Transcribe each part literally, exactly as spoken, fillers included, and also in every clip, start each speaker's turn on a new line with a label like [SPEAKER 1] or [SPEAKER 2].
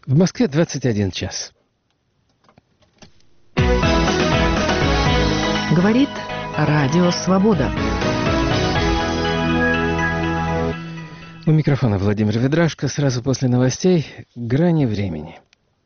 [SPEAKER 1] В Москве двадцать один час.
[SPEAKER 2] Говорит Радио Свобода.
[SPEAKER 1] У микрофона Владимир Ведрашко. Сразу после новостей «Грани времени».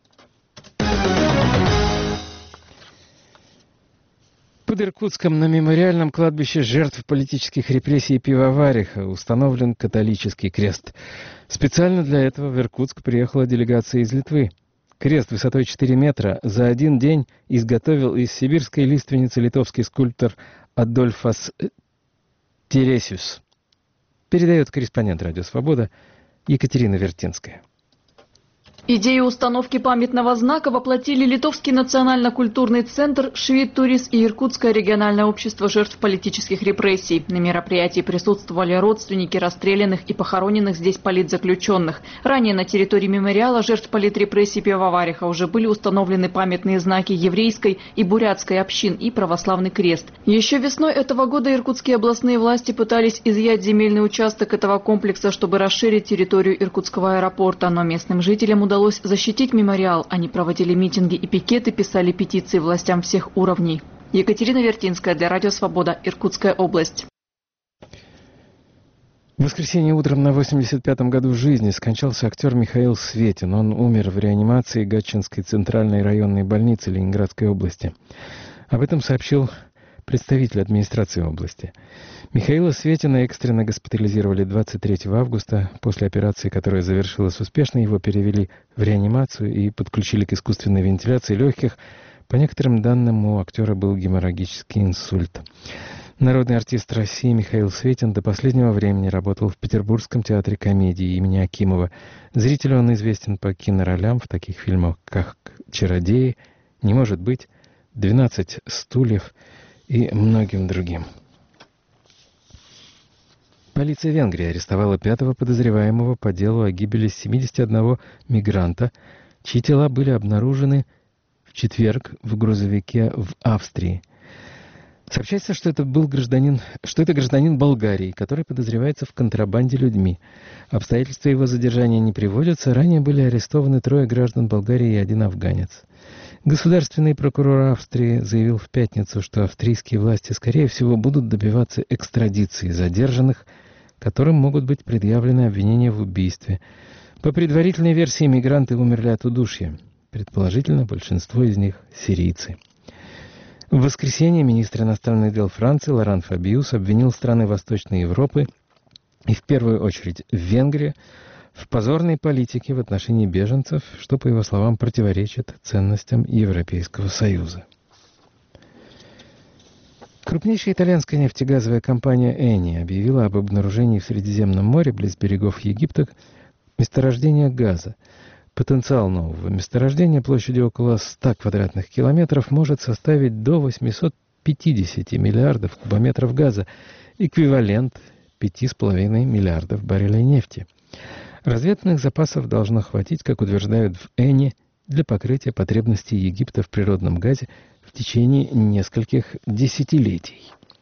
[SPEAKER 1] Под Иркутском на мемориальном кладбище жертв политических репрессий Пивовариха установлен католический крест. Специально для этого в Иркутск приехала делегация из Литвы. Крест высотой четыре метра за один день изготовил из сибирской лиственницы литовский скульптор Адольфас Тересиус. Передает корреспондент «Радио Свобода» Екатерина Вертинская.
[SPEAKER 3] Идею установки памятного знака воплотили Литовский национально-культурный центр, Швид-Турис и Иркутское региональное общество жертв политических репрессий. На мероприятии присутствовали родственники расстрелянных и похороненных здесь политзаключенных. Ранее на территории мемориала жертв политрепрессий Пивовариха уже были установлены памятные знаки еврейской и бурятской общин и православный крест. Еще весной этого года иркутские областные власти пытались изъять земельный участок этого комплекса, чтобы расширить территорию Иркутского аэропорта, но местным жителям удалось удалось защитить мемориал. Они проводили митинги и пикеты, писали петиции властям всех уровней. Екатерина Вертинская для Радио Свобода, Иркутская область.
[SPEAKER 1] В воскресенье утром на восемьдесят пятом году жизни скончался актер Михаил Светин. Он умер в реанимации Гатчинской центральной районной больницы Ленинградской области. Об этом сообщил представитель администрации области. Михаила Светина экстренно госпитализировали двадцать третьего августа. После операции, которая завершилась успешно, его перевели в реанимацию и подключили к искусственной вентиляции легких. По некоторым данным, у актера был геморрагический инсульт. Народный артист России Михаил Светин до последнего времени работал в Петербургском театре комедии имени Акимова. Зрителю он известен по киноролям в таких фильмах, как «Чародеи», «Не может быть», «двенадцать стульев» и многим другим. Полиция Венгрии арестовала пятого подозреваемого по делу о гибели семидесяти одного мигранта, чьи тела были обнаружены в четверг в грузовике в Австрии. Сообщается, что это был гражданин, что это гражданин Болгарии, который подозревается в контрабанде людьми. Обстоятельства его задержания не приводятся. Ранее были арестованы трое граждан Болгарии и один афганец. Государственный прокурор Австрии заявил в пятницу, что австрийские власти, скорее всего, будут добиваться экстрадиции задержанных, которым могут быть предъявлены обвинения в убийстве. По предварительной версии, мигранты умерли от удушья. Предположительно, большинство из них сирийцы. В воскресенье министр иностранных дел Франции Лоран Фабиус обвинил страны Восточной Европы, и в первую очередь Венгрию, в позорной политике в отношении беженцев, что, по его словам, противоречит ценностям Европейского Союза. Крупнейшая итальянская нефтегазовая компания Eni объявила об обнаружении в Средиземном море, близ берегов Египта, месторождения газа. Потенциал нового месторождения площадью около ста квадратных километров может составить до восьмисот пятидесяти миллиардов кубометров газа, эквивалент пяти с половиной миллиардов баррелей нефти. Разведанных запасов должно хватить, как утверждают в Eni, для покрытия потребностей Египта в природном газе в течение нескольких десятилетий.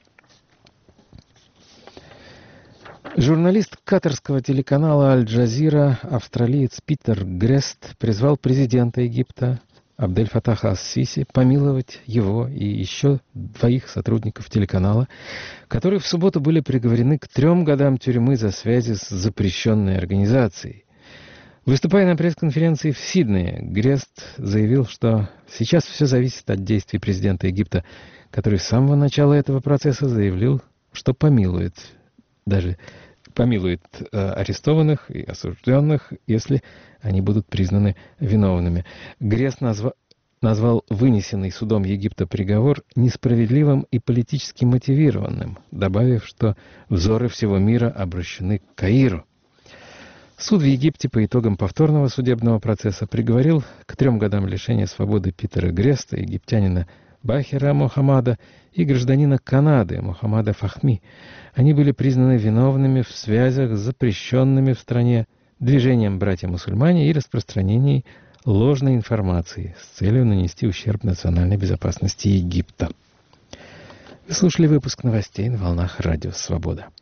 [SPEAKER 1] Журналист катарского телеканала «Аль-Джазира», австралиец Питер Грест, призвал президента Египта Абдель-Фатаха ас-Сиси помиловать его и еще двоих сотрудников телеканала, которые в субботу были приговорены к трем годам тюрьмы за связи с запрещенной организацией. Выступая на пресс-конференции в Сиднее, Грест заявил, что сейчас все зависит от действий президента Египта, который с самого начала этого процесса заявил, что помилует, даже помилует э, арестованных и осужденных, если они будут признаны виновными. Грест назва, назвал вынесенный судом Египта приговор несправедливым и политически мотивированным, добавив, что взоры всего мира обращены к Каиру. Суд в Египте по итогам повторного судебного процесса приговорил к трем годам лишения свободы Питера Греста, египтянина Бахира Мохаммада и гражданина Канады Мохаммада Фахми. Они были признаны виновными в связях с запрещенными в стране движением «Братья-мусульмане» и распространении ложной информации с целью нанести ущерб национальной безопасности Египта. Вы слушали выпуск новостей на волнах Радио Свобода.